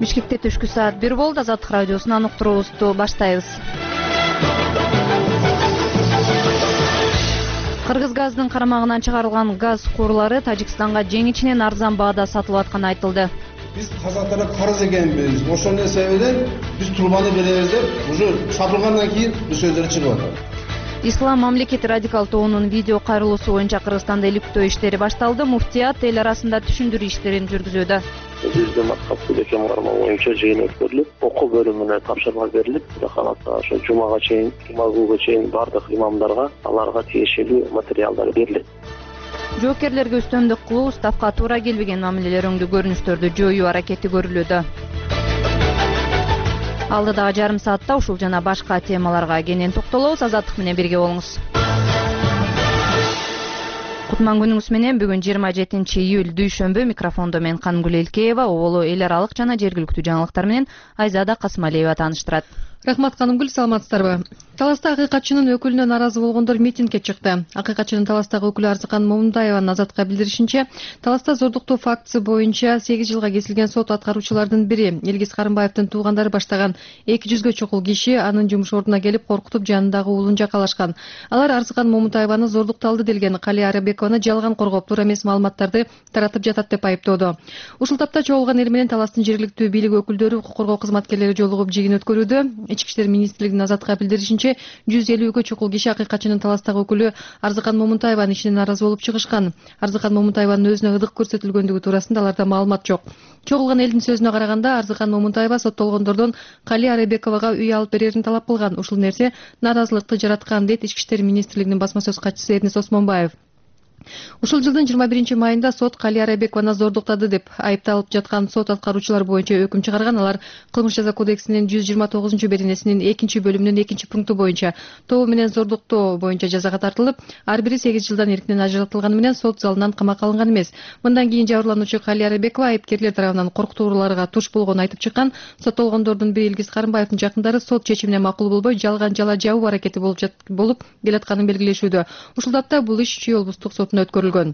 Бишкекте түшкү саат 1 болду. Азаттык радиосунан уктуруубузду баштайбыз. Кыргыз газынын карамагынан чыгарылган газ курлары Тажикстанга жеңичинен арзан баада сатылып атканы айтылды. Биз казактарга карыз экенбиз. Ошонун себебинен биз турбаны беребиз деп уже сатылгандан кийин бул сөздөр чыгып атат. Ислам мамлекети радикал тобунун видео кайрылуусу боюнча Кыргызстанда иликтөө иштери башталды. Муфтият эл арасында түшүндүрүү иштерин жүргүзүүдө. Бизде мактап кем кармоо боюнча жыйын өткөрүлүп, окуу бөлүмүнө тапшырма берилип, Кудай кааласа ошо жумага чейин, жума күнгө чейин бардык имамдарга аларга тиешелүү материалдар берилет. Жоокерлерге үстөмдүк кылуу, уставка туура келбеген мамилелер өңдүү көрүнүштөрдү жоюу аракети көрүлүүдө. Алдыдагы жарым саатта ушул жана башка темаларга кенен токтолобуз. Азаттык менен бирге болуңуз. Кутман күнүңүз менен. Бүгүн 27 июль дүйшөмбү. Микрофондо мен Кангүл Элкеева, оболу эл аралык жана жергиликтүү жаңылыктар менен Айзада Касмалиева тааныштырат. Рахмат Канымгүл, саламатсыздарбы? Таласта акыйкатчынын өкүлүнө нааразы болгондор митингге чыкты. Акыйкатчынын Таластагы өкүлү Арзыкан Момунтаеванын Азатка билдиришинче, Таласта зордуктоо фактысы боюнча 8 жылга кесилген сот аткаруучулардын бири Элгиз Карымбаевдин туугандары баштаган 200ге чукул киши анын жумуш ордуна келип коркутуп жанындагы уулун жакалашкан. Алар Арзыкан Момунтаеваны зордукталды делген Калия Арабекованы жалган коргоп, туура эмес маалыматтарды таратып жатат деп айыптоодо. Ушул тапта чогулган эл менен Таластын жергиликтүү бийлик өкүлдөрү, укук коргоо кызматкерлери жолугуп жыйын өткөрүүдө. Ички иштер министрлигинин Азатка билдиришинче, 150ге чукул киши акыйкатчынын Таластагы өкүлү Арзыкан Момунтаеванын ишине нааразы болуп чыгышкан. Арзыкан Момунтаеванын өзүнө ырдык көрсөтүлгөндүгү туурасында аларда маалымат жок. Чогулган элдин сөзүнө караганда, Арзыкан Момунтаева соттолгондордон Калия Арабековага үй алып берерин талап кылган. Ушул нерсе нааразылыкты жараткан, дейт Ички иштер министрлигинин басма сөз катчысы Эрнис Осмонбаев. Ушул жылдын 21 майында сот Калия Арабекованы зордуктады деп айыпталып жаткан сот аткаруучулар боюнча өкүм чыгарган. Алар кылмыш жаза кодексинин 129-беренесинин 2-бөлүмүнүн 2-пункту боюнча тобу менен зордуктоо боюнча жазага тартылып, ар бири 8 жылдан эркинен ажыратылганы менен сот залынан камакка алынган эмес. Мындан кийин жабырлануучу Калия Арабекова айыпкерлер тарабынан коркутууларга туш болгонун айтып чыккан. Соттолгондордун бири Элгиз Карымбаевдин жакындары сот чечимине макул болбой, жалган жала жабуу аракети болуп келатканын белгилешүүдө. Ушул тапта бул иш Чүй облустук сотуна өткөрүлгөн.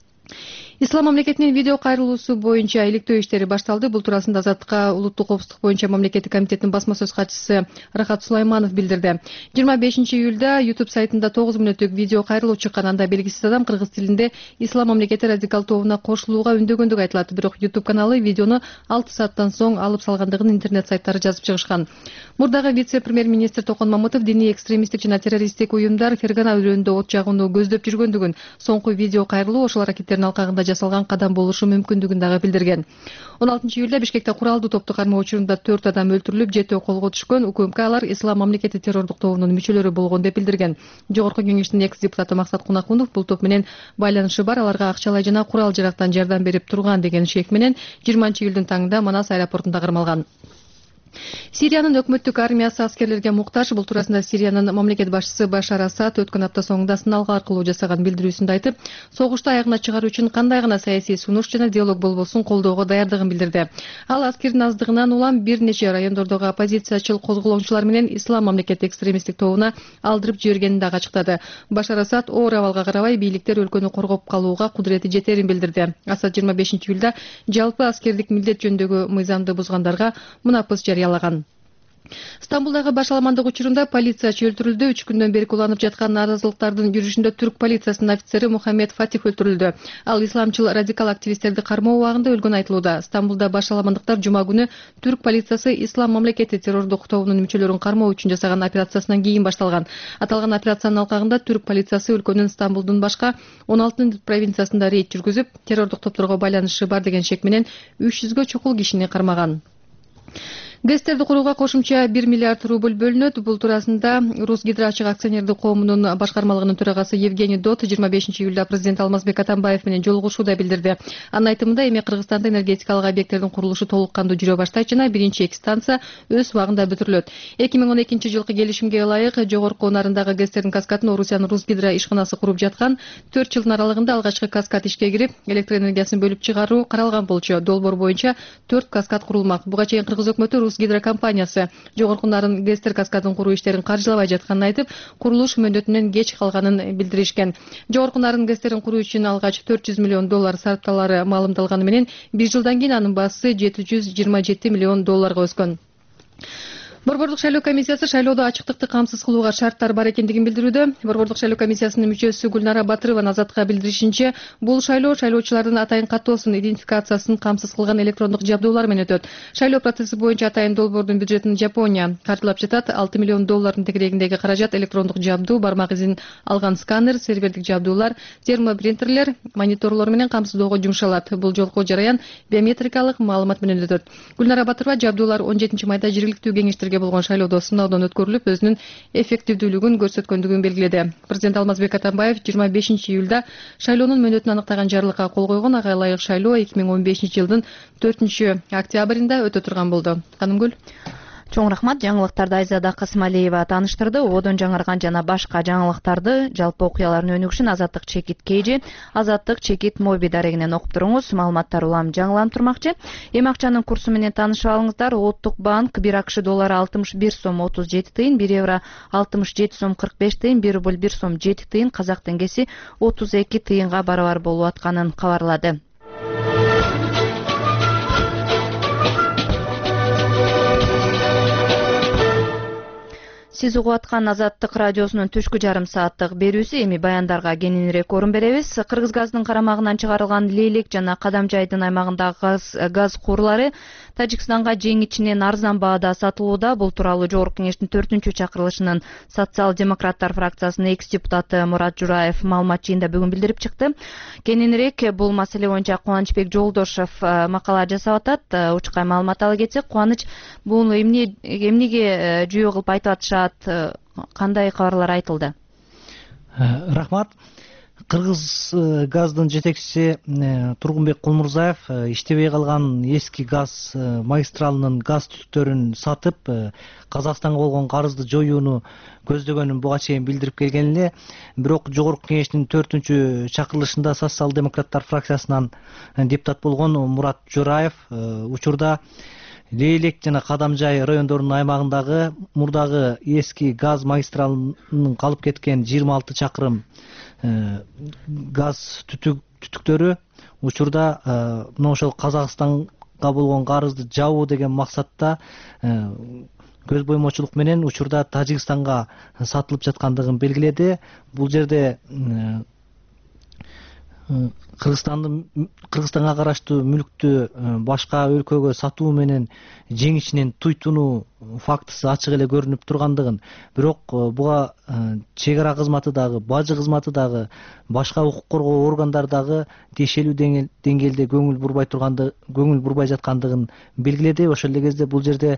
Ислам мамлекетинин видео кайрылуусу боюнча иликтөө иштери башталды. Бул туурасында Азаттыкка улуттук коопсуздук боюнча мамлекеттик комитеттин басма сөз катчысы Рахат Сулайманов билдирди. 25 июлда YouTube сайтында 9 мүнөттүк видео кайрылуу чыккан. Анда белгисиз адам кыргыз тилинде Ислам мамлекети радикал тобуна кошулууга үндөгөндүгү айтылат. Бирок YouTube каналы видеону 6 сааттан соң алып салгандыгын интернет сайттары жазып чыгышкан. Мурдагы вице-премьер-министр Токон Мамытов диний экстремисттик жана террористтик уюмдар Фергана өрөөнүндө от жагууну көздөп жүргөндүгүн, соңку видео кайрылуу ошол аракеттердин алкагында жасалган кадам болушу мүмкүндүгүн дагы билдирген. 16 июлда Бишкекте куралдуу топту кармоо учурунда 4 адам өлтүрүлүп, 7 колго түшкөн. УКМК алар Ислам мамлекети террордук тобунун мүчөлөрү болгон деп билдирген. Жогорку кеңештин экс-депутаты Максат Кунакунов бул топ менен байланышы бар, аларга акчалай жана курал-жарактан жардам берип турган деген шек менен 20 июлдун таңында Манас аэропортунда кармалган. Сириянын өкмөттүк армиясы аскерлерге муктаж. Бул туурасында Сириянын мамлекет башчысы Башар Асад өткөн апта соңунда сыналгы аркылуу жасаган билдирүүсүндө айтып, согушту аягына чыгаруу үчүн кандай гана саясий сунуш жана диалог болбосун колдоого даярдыгын билдирди. Ал аскердин аздыгынан улам бир нече райондордогу оппозициячыл козголоочулар менен Ислам мамлекети экстремисттик тобуна алдырып жибергенин дагы ачыктады. Башар Асад оор абалга карабай бийликтер өлкөнү коргоп калууга кудурети жетерин билдирди. Асад 25 июлда жалпы аскердик милдет жөнүндөгү мыйзамды бузгандарга мунапыс жарыялаган. Стамбулдагы башаламандык учурунда полициячы өлтүрүлдү. 3 күндөн бери уланып жаткан нааразылыктардын жүрүшүндө түрк полициясынын офицери Мухаммед Фатих өлтүрүлдү. Ал исламчыл радикал активисттерди кармоо убагында өлгөн айтылууда. Стамбулда башаламандыктар жума күнү түрк полициясы Ислам мамлекети террордук тобунун мүчөлөрүн кармоо үчүн жасаган операциясынан кийин башталган. Аталган операциянын алкагында түрк полициясы өлкөнүн Стамбулдун башка 16 провинциясында рейд жүргүзүп, террордук топторго байланышы бар деген шек менен 300ге чукул кишини кармаган. ГЭСтерди курууга кошумча 1 миллиард рубль бөлүнөт. Бул туурасында Русгидроачык акционердик коомунун башкармалыгынын төрагасы Евгений Дот 25 июлда президент Алмазбек Атамбаев менен жолугушууда билдирди. Анын айтымында эми Кыргызстанда энергетикалык объекттердин курулушу толук кандуу жүрө баштайт жана биринчи 2 станция өз убагында бүтүрүлөт. 2012 жылкы келишимге ылайык жогорку нарындагы ГЭСтердин каскадын Орусиянын Русгидро ишканасы куруп жаткан. 4 жылдын аралыгында алгачкы каскад ишке кирип, электр энергиясын бөлүп чыгаруу каралган болчу. Долбоор боюнча 4 каскад курулмак. Буга чейин Кыргыз өкмөтү Рус гидрокомпаниясы жогорку нарын ГЭСтер каскадын куруу иштерин каржылабай жатканын айтып, курулуш мөөнөтүнөн кеч калганын билдиришкен. Жогорку нарын ГЭСтерин куруу үчүн алгач $400 миллион сарпталары маалымдалганы менен 1 жылдан кийин анын баасы $727 миллион өскөн. Борбордук шайлоо комиссиясы шайлоодо ачыктыкты камсыз кылууга шарттар бар экендигин билдирүүдө. Борбордук шайлоо комиссиясынын мүчөсү Гүлнара Батырованын Азатка билдиришинче, бул шайлоо шайлоочулардын атайын каттоосун, идентификациясын камсыз кылган электрондук жабдуулар менен өтөт. Шайлоо процесси боюнча атайын долбоордун бюджетин Жапония каржылап жатат. $6 миллион тегерегиндеги каражат электрондук жабдуу, бармак изин алган сканер, сервердик жабдуулар, термопринтерлер, мониторлор менен камсыздоого жумшалат. Бул жолку жараян биометрикалык маалымат менен өтөт. Гүлнара Батырова жабдуулар 17 майда жергиликтүү кеңештерге болгон шайлоодо сыноодон өткөрүлүп, өзүнүн эффективдүүлүгүн көрсөткөндүгүн белгиледи. Президент Алмазбек Атамбаев 25 июлда шайлоонун мөөнөтүн аныктаган жарлыкка кол койгон. Ага ылайык шайлоо 2015 жылдын 4 октябрында өтө турган болду. Канымгүл. Чоң рахмат. Жаңылыктарды Айзада Касымалиева тааныштырды. Одон жаңырган жана башка жаңылыктарды, жалпы окуялардын өнүгүшүн Азаттык чекит KG, Азаттык чекит Моби дарегинен окуп туруңуз. Маалыматтар улам жаңыланып турмакчы. Эми акчанын курсу менен таанышып алыңыздар. Улуттук банк 1 АКШ доллары 61 сом 37 тыйын, 1 евро 67 сом 45 тыйын, 1 рубль 1 сом 7 тыйын, казак теңгеси 32 тыйынга барабар болуп атканын кабарлады. Сиз угуп аткан Азаттык радиосунун түшкү жарым сааттык берүүсү. Эми баяндарга кененирээк орун беребиз. Кыргыз газдын карамагынан чыгарылган Лейлек жана Кадамжайдын аймагындагы газ курлары Тажикстанга жеңичинен арзан баада сатылууда. Бул тууралуу Жогорку кеңештин 4-чакырылышынын социал-демократтар фракциясынын экс-депутаты Мурат Жураев маалымат жыйында бүгүн билдирип чыкты. Кененирээк бул маселе боюнча Кубанычбек Жолдошов макала жасап атат. Учкай маалымат ала кетсек, Кубаныч бул эмнеге жүйө кылып айтып атышат? Кандай кабарлар айтылды? Рахмат. Кыргыз газдын жетекчиси Тургунбек Кулмурзаев иштебей калган эски газ магистралынын газ түтүктөрүн сатып, Казакстанга болгон карызды жоюуну көздөгөнүн буга чейин билдирип келген эле. Бирок Жогорку кеңештин 4-чакырылышында социал-демократтар фракциясынан депутат болгон Мурат Жураев учурда Лейлек жана Кадамжай райондорунун аймагындагы мурдагы эски газ магистралынын калып кеткен 26 чакырым газ түтүктөрү учурда мына ошол Казакстанга болгон карызды жабуу деген максатта көз боймочулук менен учурда Тажикстанга сатылып жаткандыгын белгиледи. Бул жерде Кыргызстанга караштуу мүлктү башка өлкөгө сатуу менен жеңичинен туйтунуу фактысы ачык эле көрүнүп тургандыгын, бирок буга чек ара кызматы дагы, бажы кызматы дагы, башка укук коргоо органдары дагы тиешелүү деңгээлде көңүл бурбай жаткандыгын белгиледи. Ошол эле кезде бул жерде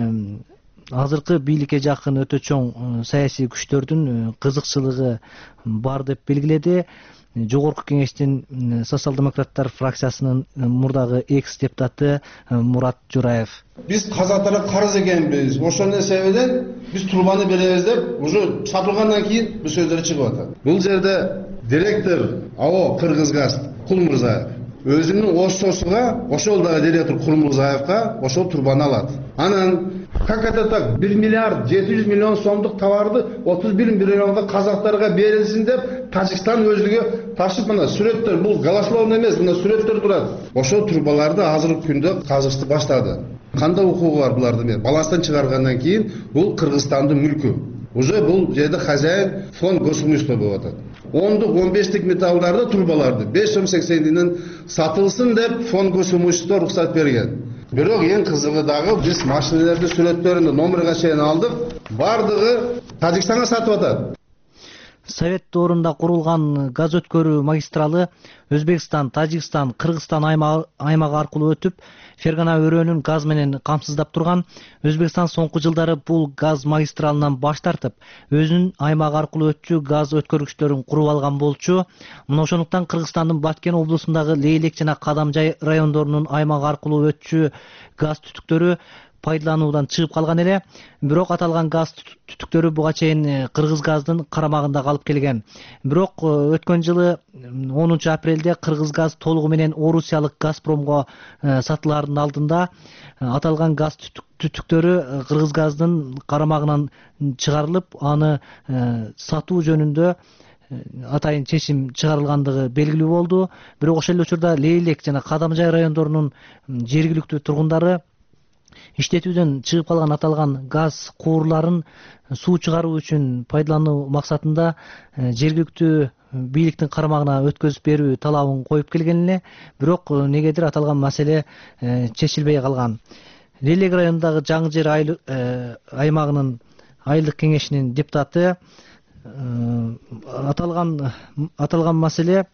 азыркы бийликке жакын өтө чоң саясий күчтөрдүн кызыкчылыгы бар деп белгиледи. Жогорку кеңештин социал-демократтар фракциясынын мурдагы экс-депутаты Мурат Жураев. Биз казактарга карыз экенбиз. Ошондой себептен биз турбаны беребиз деп уже сатылгандан кийин бул сөздөр чыгып атат. Бул жерде директор АО Кыргызгаз Кулмурзаев өзүнүн ошосуга, ошол дагы директор Кулмурзаевка ошол турбаны алат. Анан как это так? 1 миллиард 700 миллион сомдук товарды 31 миллионга казактарга берилсин деп Тажикстан өзүгө ташып, мына сүрөттөр, бул голословный эмес, мына сүрөттөр турат. Ошол турбаларды азыркы күндө казышты баштады. Кандай укугу бар булардын? Баланстан чыгаргандан кийин бул Кыргызстандын мүлкү. Уже бул жерде хозяин фонд госимущества болуп атат. 10-15 металлдарды, турбаларды 5 сом 80 тиындан сатылсын деп фонд госимущества уруксат берген. Бирок эң кызыгы дагы биз машиналарды сүрөттөрүндө номерге чейин алдык, бардыгы Тажикстанга сатып атат. Совет доорунда курулган газ өткөрүү магистралы Өзбекстан, Тажикстан, Кыргызстан аймагы аркылуу өтүп, Фергана өрөөнүн газ менен камсыздап турган. Өзбекстан соңку жылдары бул газ магистралынан баш тартып, өзүнүн аймагы аркылуу өтчү газ өткөргүчтөрүн куруп алган болчу. Мына ошондуктан Кыргызстандын Баткен облусундагы Лейлек жана Кадамжай райондорунун аймагы аркылуу өтчү газ түтүктөрү пайдалануудан чыгып калган эле. Бирок аталган газ түтүктөрү буга чейин Кыргызгаздын карамагында калып келген. Бирок өткөн жылы 10 апрелде Кыргызгаз толугу менен Орусиялык Газпромго сатылаардын алдында аталган газ түтүктөрү Кыргызгаздын карамагынан чыгарылып, аны сатуу жөнүндө атайын чечим чыгарылгандыгы белгилүү болду. Бирок ошол эле учурда Лейлек жана Кадамжай райондорунун жергиликтүү тургундары иштетүүдөн чыгып калган аталган газ куурларын суу чыгаруу үчүн пайдалануу максатында жергиликтүү бийликтин карамагына өткөзүп берүү талабын коюп келген эле. Бирок негедир аталган маселе чечилбей калган. Лейлек районундагы Жаңы Жер аймагынын айылдык кеңешинин депутаты аталган маселе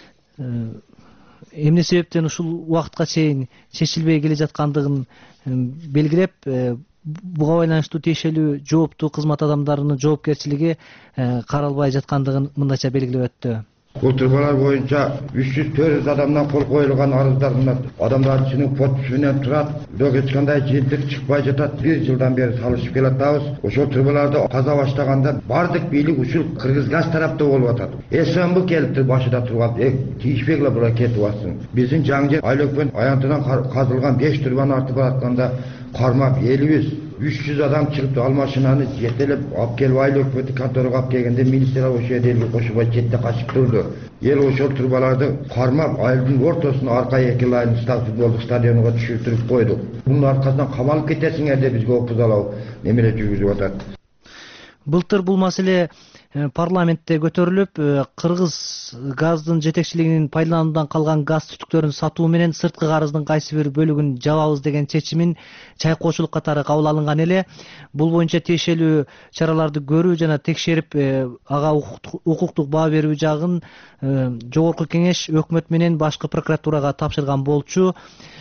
эмне себептен ушул убакытка чейин чечилбей келе жаткандыгын белгилеп, буга байланыштуу тиешелүү жооптуу кызмат адамдарынын жоопкерчилиги каралбай жаткандыгын мындайча белгилеп өттү. Бул турбалар боюнча 300-400 адамдан кол коюлган арыздар адамдардын ичинин подписи менен турат. Бирок эч кандай жыйынтык чыкпай жатат. 1 жылдан бери салышып келатабыз. Ошол турбаларды каза баштаганда бардык бийлик ушул Кыргызгаз тарапта болуп атат. СМБ келип башында турган, тийишпей эле була кетип атсын. Биздин Жаңы Жер айлөкпөн аянтынан казылган 5 турбаны артып баратканда кармак элибиз 300 адам чыгып ал машинаны жетелеп алып келип айлөкпөтү конторага алып келгенде милиция ошол жерде кошубай четте качып турду. Эл ошол турбаларды кармап айылдын ортосуна арка 2 лайн футболдук стадионуга түшүртүп койдук. Мунун аркасынан камалып кетесиңер деп бизге опузалоо немере жүргүзүп атат. Былтыр бул маселе парламентте көтөрүлүп, Кыргызгаздын жетекчилигинин пайдалануудан калган газ түтүктөрүн сатуу менен сырткы карыздын кайсы бир бөлүгүн жабабыз деген чечимин чайкоочулук катары кабыл алынган эле. Бул боюнча тиешелүү чараларды көрүү жана текшерип, ага укуктук баа берүү жагын Жогорку Кеңеш өкмөт менен башкы прокуратурага тапшырган болчу.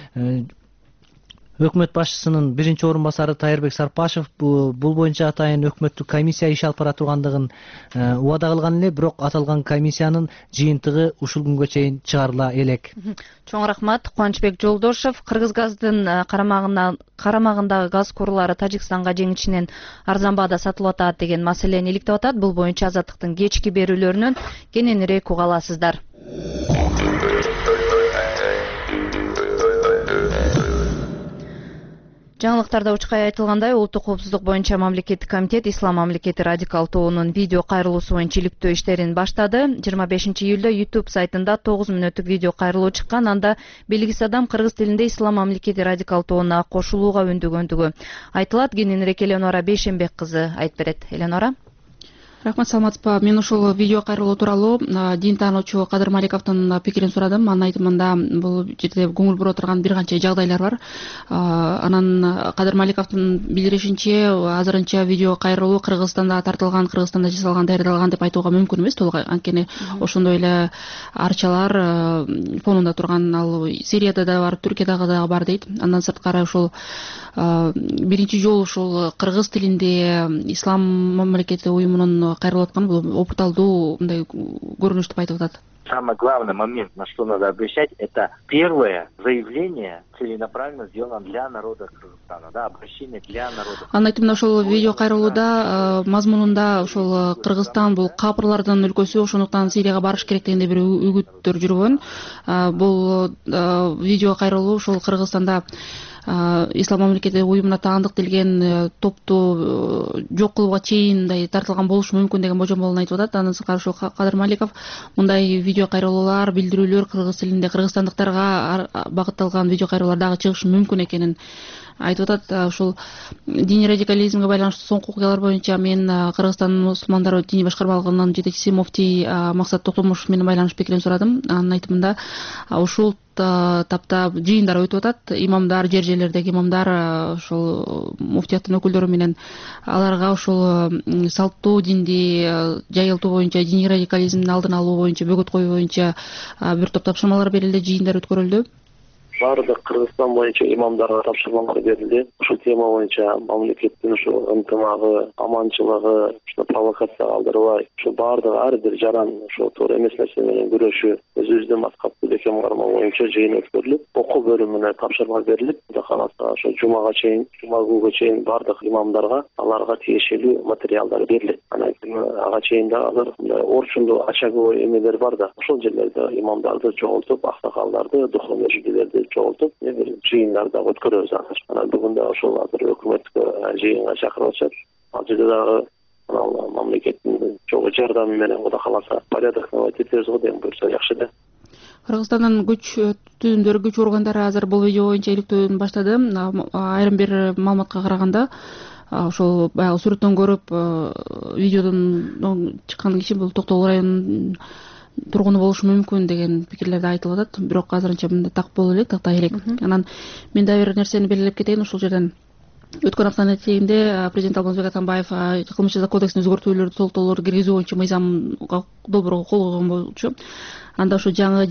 Өкмөт башчысынын 1-орун басары Тайырбек Сарпашев бул боюнча атайын өкмөттүк комиссия иш алып бара тургандыгын убада кылган эле, бирок аталган комиссиянын жыйынтыгы ушул күнгө чейин чыгарыла элек. Чоң рахмат. Кубанычбек Жолдошов. Кыргызгаздын карамагындагы газ курлары Тажикстанга жеңичинен арзан баада сатылып атат деген маселени иликтеп атат. Бул боюнча Азаттыктын кечки берүүлөрүнөн кененирээк уга аласыздар. Жаңылыктарда учкай айтылгандай, улуттук коопсуздук боюнча мамлекеттик комитет Ислам мамлекети радикал тобунун видео кайрылуусу боюнча иликтөө иштерин баштады. 25-июлда YouTube сайтында 9 мүнөттүк видео кайрылуу чыккан. Анда белгисиз адам кыргыз тилинде Ислам мамлекети радикал тобуна кошулууга үндөгөндүгү айтылат. Кененирээк Эленора Бейшенбек кызы айтып берет. Эленора. Рахмат, саламатсызбы. Мен ушул видео кайрылуу тууралуу дин таануучу Кадыр Маликовдун пикирин сурадым. Анын айтымында бул жерде көңүл бура турган бир канча жагдайлар бар. Анан Кадыр Маликовдун билдиришинче, азырынча видео кайрылуу Кыргызстанда тартылган, Кыргызстанда жасалган, даярдалган деп айтууга мүмкүн эмес. Толук анткени ошондой эле арчалар фонунда турган, ал Сирияда да бар, Түркиядагы да бар дейт. Андан сырткары ушул биринчи жолу ушул кыргыз тилинде Ислам мамлекети уюмунун кайрылып аткан бул опурталдуу мындай көрүнүш деп айтып атат. Самый главный момент, на что надо обращать, это первое заявление целенаправленно сделано для народа Кыргызстана, да, обращение для народа. Анын айтымында ошол видео кайрылууда мазмунунда ошол Кыргызстан бул капырлардын өлкөсү, ошондуктан Сирияга барыш керек дегенде бир үгүттөр жүргөн. Бул видео кайрылуу ошол Кыргызстанда Ислам мамлекети уюмуна таандык делген топту жок кылууга чейин тартылган болушу мүмкүн деген божомолун айтып атат. Андан сырткары ушул Кадыр Маликов мындай видео кайрылуулар, билдирүүлөр кыргыз тилинде кыргызстандыктарга багытталган видео кайрылуулар дагы чыгышы мүмкүн экенин айтып атат. Ушул диний радикализмге байланыштуу соңку окуялар боюнча мен Кыргызстан мусулмандары диний башкармалыгынын жетекчиси муфтий Максат Токтомушев менен байланыш пикирин сурадым. Анын айтымында ушул тапта жыйындар өтүп атат. Имамдар, жерлердеги имамдар ошол муфтияттын өкүлдөрү менен аларга ошол салттуу динди жайылтуу боюнча, диний радикализмдин алдын алуу боюнча, бөгөт коюу боюнча бир топ тапшырмалар берилди, жыйындар өткөрүлдү. Бардык Кыргызстан боюнча имамдарга тапшырмалар берилди. Ушул тема боюнча мамлекеттин ушул ынтымагы, аманчылыгы, провокация калтырбай, ушул бардык ар бир жаран ошол туура эмес нерсе менен күрөшүү, өзүбүздүн маскапты бекем кармоо боюнча жыйын өткөрүлүп, окуу бөлүмүнө тапшырма берилип, Кудай кааласа ошо жумага чейин, жума күнгө чейин бардык имамдарга аларга тиешелүү материалдар берилет. Анан ага чейин да азыр орчундуу ачагы эмелер бар да, ошол жерлерде имамдарды жоголтуп, аксакалдарды, духовный жүзлөрдү çoğultup bir жыйындарда өткөрөбүz азыр. Анан бүгүн да ошол азыр өкмөткө жыйынга чакырып атышат. Ал жерде дагы мамлекеттин чогуу жардамы менен Кудай кааласа порядок наводить этебиз го деген буюрса жакшы да. Кыргызстандын түзүмдөрү күч органдары азыр бул видео боюнча иликтөөдүн баштады. Айрым бир маалыматка караганда ошол баягы сүрөттөн көрүп видеодон чыккан киши бул Токтогул районунун тургуну болушу мүмкүн деген пикирлерди айтылып атат. Бирок азырынча мындай так боло элек, тактай элек. Анан мен да бир нерсени белгилеп кетейин. Ушул жерден өткөн аптанын этегинде президент Алмазбек Атамбаев кылмыш жаза кодексине өзгөртүүлөрдү толуктоолорду киргизүү боюнча мыйзамга долбоорго кол койгон болчу. Анда ошо жаңы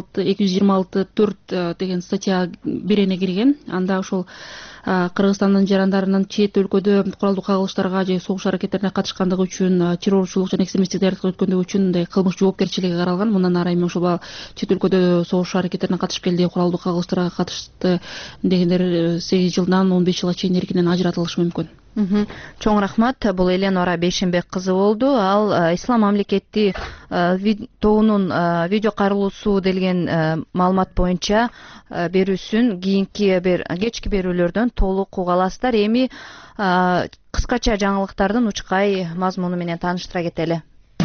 226-4 деген статья бирене кирген. Анда ошол Кыргызстандын жарандарынын чет өлкөдө куралдуу кагылыштарга же согуш аракеттерине катышкандыгы үчүн, террорчулук жана экстремисттик даярдыкка өткөндүгү үчүн мындай кылмыш жоопкерчилиги каралган. Мындан ары эми ошол чет өлкөдө согуш аракеттерине катышып келди, куралдуу кагылыштарга катышты дегендер 8 жылдан 15 жылга чейин эркинен ажыратылышы мүмкүн. Чоң рахмат. Бул Эленора Бейшенбек кызы болду. Ал Ислам мамлекети тобунун видео кайрылуусу делген маалымат боюнча берүүсүн кечки берүүлөрдөн толук уга аласыздар. Эми кыскача жаңылыктардын учкай мазмуну менен тааныштыра кетели.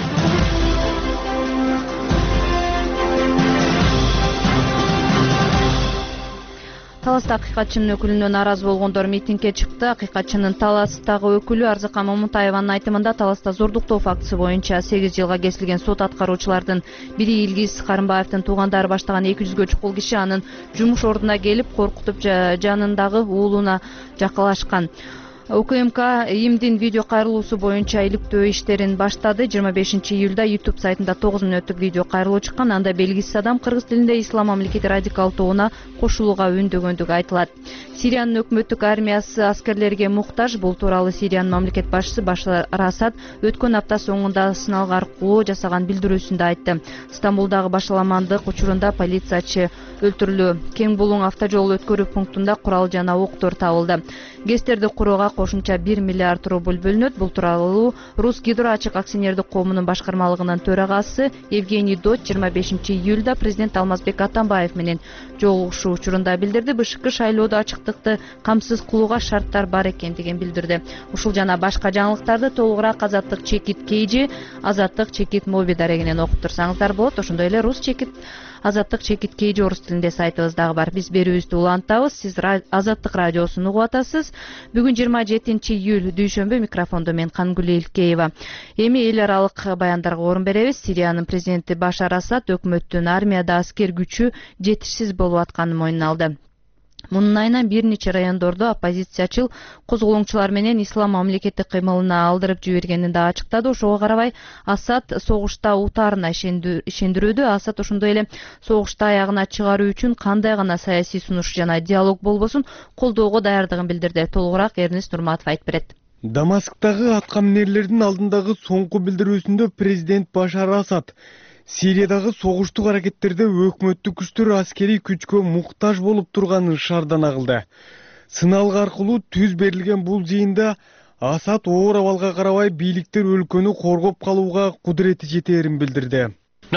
Таласта акыйкатчынын өкүлүнө нааразы болгондор митингге чыкты. Акыйкатчынын Таластагы өкүлү Арзыкан Момунтаеванын айтымында Таласта зордуктоо фактысы боюнча 8 жылга кесилген сот аткаруучулардын бири Илгиз Карымбаевдин туугандары баштаган 200гө чукул киши анын жумуш ордуна келип коркутуп жанындагы уулуна жакалашкан. УКМК ИИМдин видео кайрылуусу боюнча иликтөө иштерин баштады. 25-июлда YouTube сайтында 9 мүнөттүк видео кайрылуу чыккан. Анда белгисиз адам кыргыз тилинде Ислам мамлекети радикал тобуна кошулууга үндөгөндүгү айтылат. Сириянын өкмөттүк армиясы аскерлерге муктаж. Бул тууралуу Сириянын мамлекет башчысы Башар Асад өткөн апта соңунда сыналгы аркылуу жасаган билдирүүсүндө айтты. Стамбулдагы башаламандык учурунда полициячы өлтүрүлүү. Кең булуң автожол өткөрүү пунктунда курал жана октор табылды. ГЭСтерди курууга кошумча 1 миллиард рубль бөлүнөт. Бул тууралуу Рус Гидро ачык акционердик коомунун башкармалыгынын төрагасы Евгений Дот 25-июлда президент Алмазбек Атамбаев менен жолугушуу учурунда билдирди. БШК шайлоодо ачыктыкты камсыз кылууга шарттар бар экендигин билдирди. Ушул жана башка жаңылыктарды толугураак Азаттык Чекит Кейжи, Азаттык Чекит Моби дарегинен окуп турсаңыздар болот. Ошондой эле Рус Чекит Азаттык Чекит Кейжи орус тилинде сайтыбыз дагы бар. Биз берүүбүздү улантабыз. Сиз Азаттык радиосун угуп атасыз. Бүгүн 27-июль дүйшөмбү, микрофондо мен Кангүл Элкеева. Эми эл аралык баяндарга орун беребиз. Сириянын президенти Башар Асад өкмөттүн армияда аскер күчү жетишсиз болуп атканын мойнуна алды. Мунун айынан бир нече райондордо оппозициячыл козголоңчулар менен Ислам мамлекети кыймылына алдырып жибергенин да ачыктады. Ошого карабай Асад согушта утаарына ишендирүүдө. Асад ошондой эле согушта аягына чыгаруу үчүн кандай гана саясий сунуш жана диалог болбосун колдоого даярдыгын билдирди. Толугураак Эрнест Нурматов айтып берет. Дамасктагы аткаминерлердин алдындагы соңку билдирүүсүндө президент Башар Асад Сириядагы согуштук аракеттерде өкмөттүк күчтөр аскерий күчкө муктаж болуп турганын шаардан агылды. Сыналгы аркылуу түз берилген бул жыйында Асад оор абалга карабай бийликтер өлкөнү коргоп калууга кудурети жетээрин билдирди.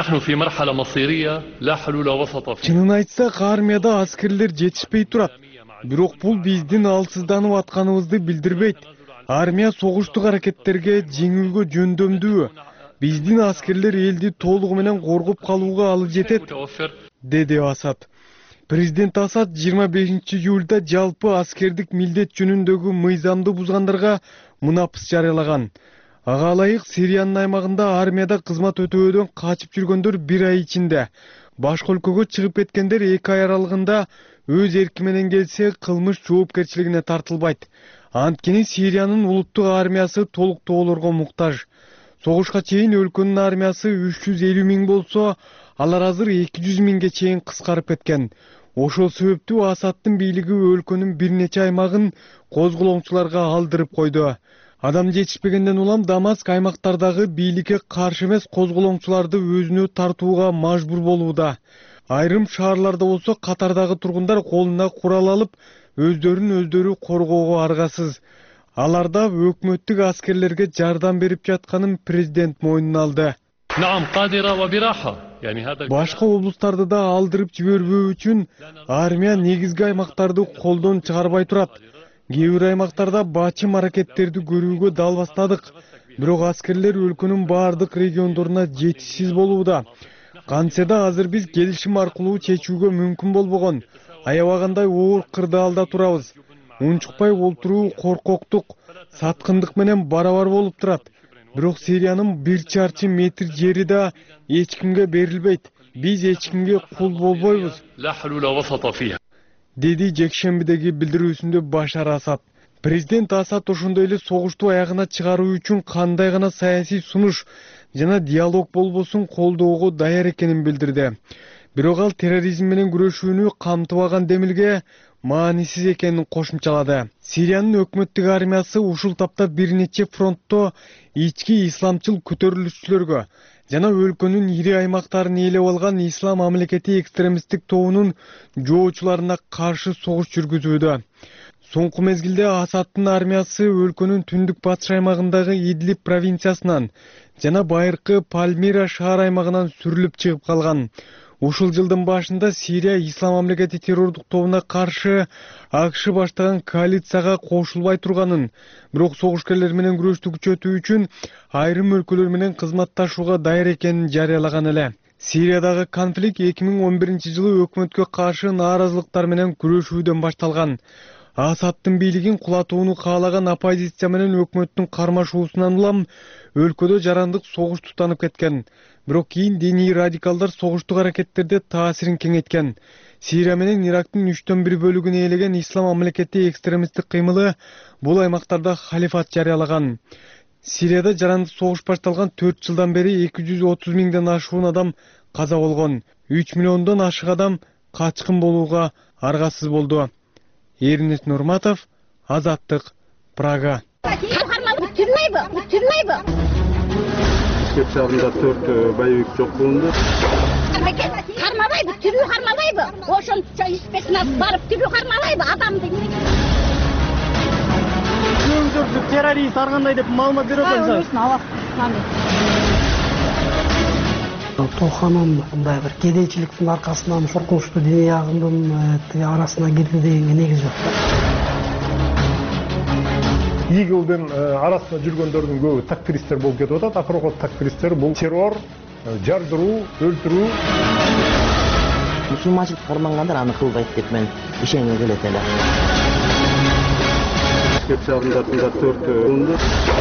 Чынын айтсак, армияда аскерлер жетишпей турат. Бирок бул биздин алсызданып атканыбызды билдирбейт. Армия согуштук аракеттерге жеңүүгө жөндөмдүү. Биздин аскерлер элди толугу менен коргоп калууга алып жетет, деди Асад. Президент Асад 25-июлда жалпы аскердик милдет жөнүндөгү мыйзамды бузгандарга мунапыс жарыялаган. Ага ылайык Сириянын аймагында армияда кызмат өтөөдөн качып жүргөндөр 1 ай ичинде, башка өлкөгө чыгып кеткендер 2 ай аралыгында өз эрки менен келсе кылмыш жоопкерчилигине тартылбайт. Анткени Сириянын улуттук армиясы толуктоолорго муктаж. Согушка чейин өлкөнүн армиясы 350 000 болсо, алар азыр 200 000ге чейин кыскарып кеткен. Ошол себептүү Асаддын бийлиги өлкөнүн бир нече аймагын козголоңчуларга алдырып койду. Адам жетишпегенден улам Дамаск аймактардагы бийликке каршы эмес козголоңчуларды өзүнө тартууга мажбур болууда. Айрым шаарларда болсо катардагы тургундар колуна курал алып, өздөрүн коргоого аргасыз. Аларда өкмөттүк аскерлерге жардам берип жатканын президент мойнуна алды. башка облустарды да алдырып жибербөө үчүн армия негизги аймактарды колдон чыгарбай турат. Кээ бир аймактарда бачым аракеттерди көрүүгө дал бастадык. Бирок аскерлер өлкөнүн баардык региондоруна жетишсиз болууда. Кантсе да азыр биз келишим аркылуу чечүүгө мүмкүн болбогон аябагандай оор кырдаалда турабыз. Унчукпай олтуруу коркоктук, саткындык менен барабар болуп турат. Бирок Сириянын 1 чарчы метр жери да эч кимге берилбейт. Биз эч кимге кул болбойбуз, деди жекшембидеги билдирүүсүндө Башар Асад. Президент Асад ошондой эле согушту аягына чыгаруу үчүн кандай гана саясий сунуш жана диалог болбосун колдоого даяр экенин билдирди. Бирок ал терроризм менен күрөшүүнү камтыбаган демилге маанисиз экенин кошумчалады. Сириянын өкмөттүк армиясы ушул тапта бир нече фронтто ички исламчыл көтөрүлүшчүлөргө жана өлкөнүн ири аймактарын ээлеп алган ислам мамлекети экстремисттик тобунун жоочуларына каршы согуш жүргүзүүдө. Соңку мезгилде Асадтын армиясы өлкөнүн түндүк батыш аймагындагы Идлиб провинциясынан жана байыркы Пальмира шаар аймагынан сүрүлүп чыгып калган. Ушул жылдын башында Сирия ислам мамлекети террордук тобуна каршы АКШ баштаган коалицияга кошулбай турганын, бирок согушкерлер менен күрөштү күчөтүү үчүн айрым өлкөлөр менен кызматташууга даяр экенин жарыялаган эле. Сириядагы конфликт 2011-жылы өкмөткө каршы нааразылыктар менен күрөшүүдөн башталган. Асадтын бийлигин кулатууну каалаган оппозиция менен өкмөттүн кармашуусунан улам өлкөдө жарандык согуш тутанып кеткен. Бирок кийин диний радикалдар согуштук аракеттерде таасирин кеңейткен. Сирия менен Ирактын 1/3 бөлүгүн ээлеген ислам мамлекети экстремисттик кыймылы бул аймактарда халифат жарыялаган. Сирияда жарандык согуш башталган 4 жылдан бери 230 миңден ашуун адам каза болгон. 3 миллиондон ашык адам качкын болууга аргасыз болду. Эрнест Нурматов, Азаттык, Прага. Бишкек шаарында 4 боевик жок кылынды. Кармабайбы, тирүү кармабайбы? Ошончо спецназ барып тирүү кармабайбы адамды? Көңүлдөрдү террорист ар кандай деп маалымат берип атсаңыз. Тоханын мындай бир кедейчиликтин аркасынан коркунучтуу диний агымдын арасына кирди дегенге негиз жок. ИГИЛдин арасында жүргөндөрдүн көбү такфиристтер болуп кетип атат. Акыркы такфиристтер бул террор, жардыруу, өлтүрүү. Мусулманчылык кармангандар аны кылбайт деп мен ишенгем келет эле. Бишкек шаарында 4 кылынды.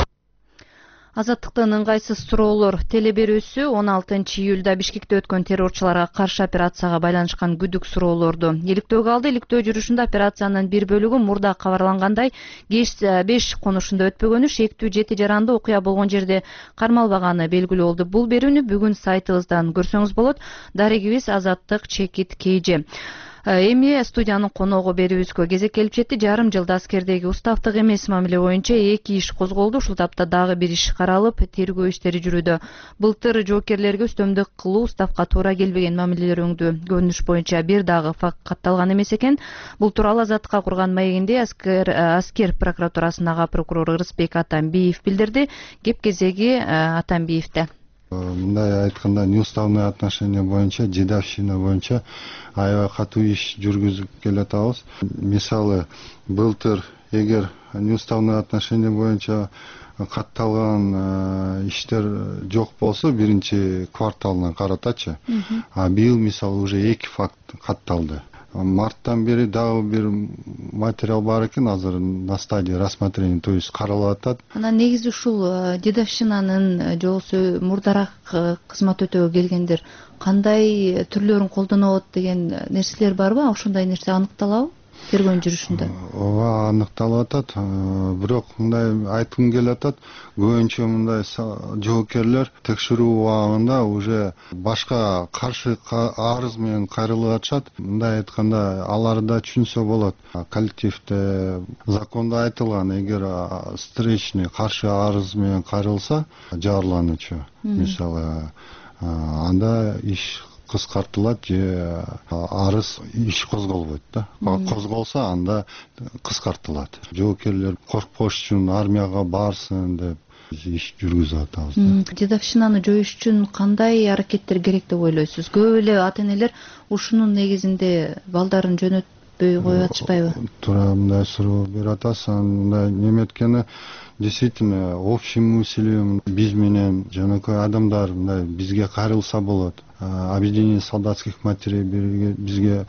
Азаттыктын ыңгайсыз суроолор телеберүүсү 16 июлда Бишкекте өткөн террорчуларга каршы операцияга байланышкан күдүк суроолорду иликтөөгө алды. Иликтөө жүрүшүндө операциянын бир бөлүгү мурда кабарлангандай КЕШ 5 конушунда өтпөгөнү, шектүү 7 жаранды окуя болгон жерде кармалбаганы белгилүү болду. Бул берүүнү бүгүн сайтыбыздан көрсөңүз болот. Дарегибиз Азаттык Чекит Кейже. Эми студиянын коногу берүүбүзгө кезек келип жетти. Жарым жылда аскердеги уставдык эмес мамиле боюнча 2 иш козголду. Ушул тапта дагы бир иш каралып, тергөө иштери жүрүүдө. Былтыр жоокерлерге үстөмдүк кылуу, уставга туура келбеген мамилелерөңдүү көрүнүш боюнча бир дагы факт катталган эмес экен. Бул тууралуу Азаттыкка курган маегинде аскер прокуратурасынын ага прокурору Ырысбек Атамбиев билдирди. Кеп кезеги Атамбиевде. Мындай айтканда, неуставный отношение боюнча, жедавщина боюнча аябай катуу иш жүргүзүп келатабыз. Мисалы, былтыр эгер неуставный отношение боюнча катталган иштер жок болсо, биринчи кварталына каратачы. А быйыл мисалы уже 2 факт катталды. Марттан бери дагы бир материал бар экен, азыр на стадии рассмотрения, то есть каралып атат. Анан негизи ушул жедавщинанын жобосу мурдараак кызмат өтөөгө келгендер кандай түрлөрүн колдонот деген нерселер барбы? Ошондой нерсе аныкталабы тергөө жүрүшүндө? Ооба, аныкталып атат. Бирок мындай айткым келип атат, көбүнчө мындай жоокерлер текшерүү убагында уже башка каршы арыз менен кайрылып атышат. Мындай айтканда, алар да түшүнсө болот. Коллективде закондо айтылган, эгер встречный каршы арыз менен кайрылса, жабырлануучу, мисалы, анда иш кыскартылат же арыз иш козголбойт да. Козголсо анда кыскартылат. Жоокерлер коркпош үчүн армияга барсын деп биз иш жүргүзүп атабыз. Дедовщинаны жоюш үчүн кандай аракеттер керек деп ойлойсуз? Көп эле ата энелер ушунун негизинде балдарын жөнөтпөй коюп атышпайбы? Туура мындай суроо берип атасыз. Мындай неметкени действительно общим усилием биз менен жөнөкөй адамдар мындай бизге кайрылса болот. Объединение солдатских матерей бизге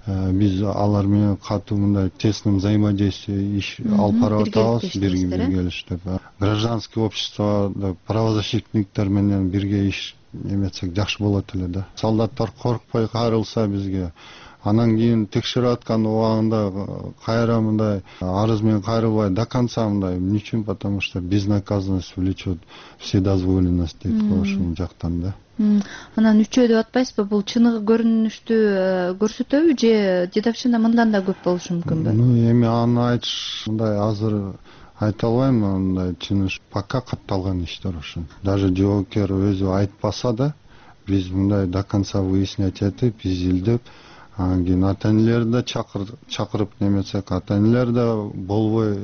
биз алар менен катуу мындай тесном взаимодействие иш алып барып атабыз, биргелиштеп. Гражданское общество правозащитниктер менен бирге иш эметсек жакшы болот эле да. Солдаттар коркпой кайрылса бизге, анан кийин текшерип аткан убагында кайра мындай арыз менен кайрылбай до конца мындай. Эмне үчүн? Потому что безнаказанность влечет вседозволенность дейт го ушул жактан да. Анан үчөө деп атпайсызбы? Бул чыныгы көрүнүштү көрсөтөбү же дедовщина мындан да көп болушу мүмкүнбү? Эми аны айтыш мындай азыр айта албайм. Мындай чыны пока катталган иштер ушул. Даже жоокер өзү айтпаса да биз мындай до конца выяснять этип, изилдеп, анан кийин ата энелерди чакырып неметсек, ата энелер да болбой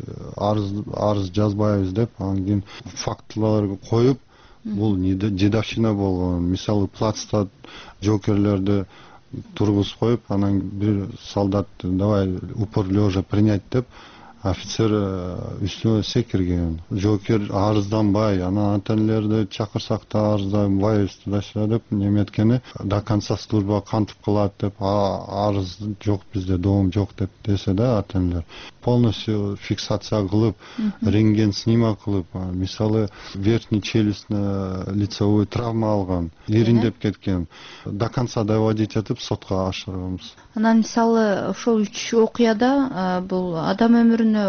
арыз жазбайбыз деп, анан кийин фактыларды коюп, бул дедовщина болгон. Мисалы плацта жоокерлерди тургузуп коюп, анан бир солдат давай упор лежа принять деп, офицер үстүнө секирген. Жоокер арызданбай, анан ата энелерди чакырсак да арызданбай туда-сюда деп неметкени до конца служба кантип кылат деп, арыз жок бизде, доом жок деп десе да ата энелер полностью фиксация кылып, рентген снимок кылып, мисалы верхний челюстный лицевой травма алган, ириндеп кеткен, до конца доводить этип сотко ашырабыз. Анан мисалы ошол 3 окуяда бул адам өмүрүнө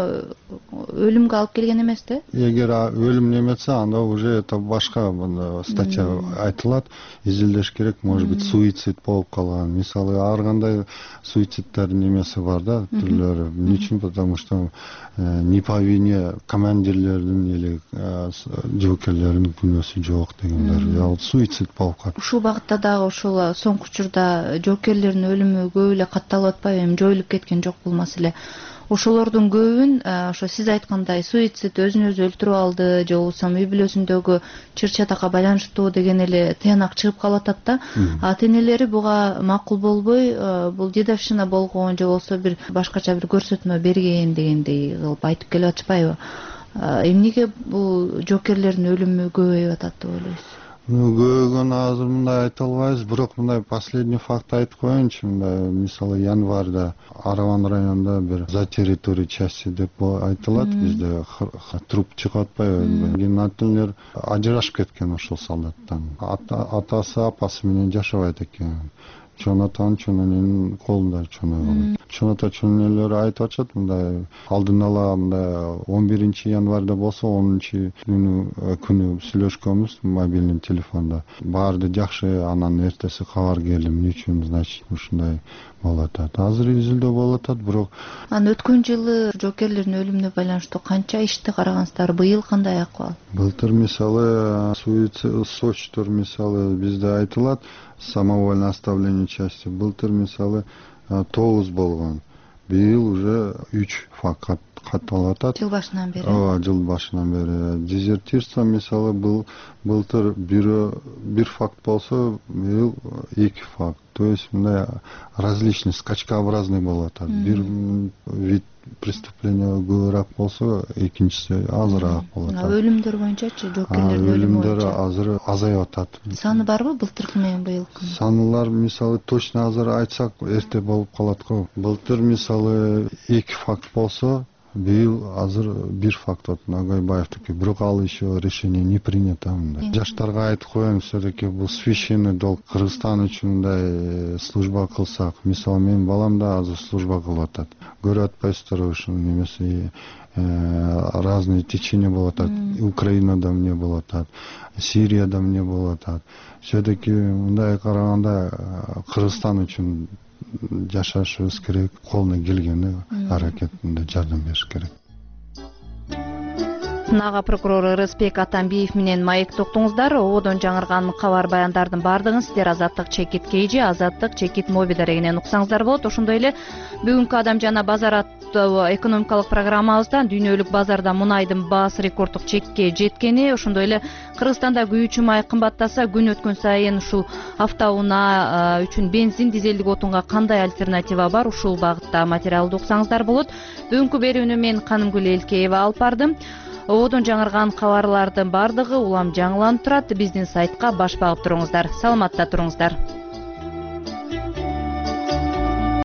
өлүмгө алып келген эмес да? Эгер өлүм неметсе, анда уже это башка статья айтылат, изилдеш керек, может быть суицид болуп калган. Мисалы ар кандай суицидтердин немеси бар да, түрлөрү. Эмне үчүн? Потому что не по вине командирлердин или жоокерлердин күнөөсү жок дегендер. Суицид болуп калат. Ушул багытта дагы ошол соңку учурда жоокерлердин өлүмү көп эле катталып атпайбы? Эми жоюлуп кеткен жок бул маселе. Ошолордун көбүн ошо сиз айткандай суицид, өзүн өзү өлтүрүп алды же болбосо үй бүлөсүндөгү чыр чатакка байланыштуу деген эле тыянак чыгып калып атат да. Ата энелери буга макул болбой, бул дедовщина болгон же болбосо бир башкача бир көрсөтмө берген дегендей кылып айтып келип атышпайбы? Эмнеге бул жоокерлердин өлүмү көбөйүп атат деп ойлойсуз? Көбөйгөн азыр мындай айта албайбыз, бирок мындай последний факт айтып коеюнчу. Мисалы январда Араван районунда бир за территорию части деп айтылат, бизде труп чыгып атпайбы? Кийин ата энелер ажырашып кеткен ошол солдаттан. Атасы апасы менен жашабайт экен. Чоң атанын чоң эненин колунда чоңойгон. Чоң ата чоң энелер айтып атышат, мындай алдын ала мындай 11 январда болсо 10 күнү сүйлөшкөнбүз мобильный телефондо. Баарды жакшы, анан эртеси кабар келди. Эмне үчүн, значит, ушундай болуп атат. Азыр изилдөө болуп атат, бирок өткөн жылы жоокерлердин өлүмүнө байланыштуу канча ишти карагансыздар? Быйыл кандай акыбал? Былтыр мисалы суицид сочтор мисалы бизде айтылат, самовольное оставление части. Былтыр мисалы 9 болгон. Быйыл уже 3 факт катталып атат. Жыл башынан бери. Жыл башынан бери. Дезертирство мисалы былтыр бир факт болсо, быйыл 2 факт. То есть мындай различный, скачкообразный болуп атат. Бир вид преступления көбүрөөк болсо, экинчиси азыраак болуп атат. Өлүмдөр боюнчачы, жоокерлердин өлүмү боюнча? Өлүмдөр азыр азайып атат. Саны барбы былтыркы менен быйылкы? Санылар мисалы точно азыр айтсак эрте болуп калат го. Былтыр мисалы 2 факт болсо, быйыл азыр 1 факт Нагайбаевдики, бирок ал еще решение не принято. Жаштарга айтып коем, все-таки бул священный долг. Кыргызстан үчүн мындай служба кылсак, мисалы менин балам да азыр служба кылып атат. Көрүп атпайсыздарбы ушул немеси разные течения болуп атат. Украинада эмне болуп атат, Сирияда эмне болуп атат. Все-таки мындай караганда Кыргызстан үчүн жашашыбыз керек, колуна келгени аракетинде жардам бериш керек. Нага прокурор Ырысбек Атамбиев менен маек токтуңуздар. Ободон жаңырган кабар баяндардын бардыгын сиздер Азаттык Чекит Кейжи, Азаттык Чекит Моби дарегинен уксаңыздар болот. Ошондой эле бүгүнкү Адам жана базар аттуу экономикалык программабыздан дүйнөлүк базарда мунайдын баасы рекорддук чекке жеткени, ошондой эле Кыргызстанда күйүүчү май кымбаттаса, күн өткөн сайын ушул автоунаа үчүн бензин, дизелдик отунга кандай альтернатива бар, ушул багытта материалды уксаңыздар болот. Бүгүнкү берүүнү мен Канымгүл Элкеева алып бардым. Ободон жаңырган кабарлардын бардыгы улам жаңыланып турат. Биздин сайтка баш багып туруңуздар. Саламатта туруңуздар.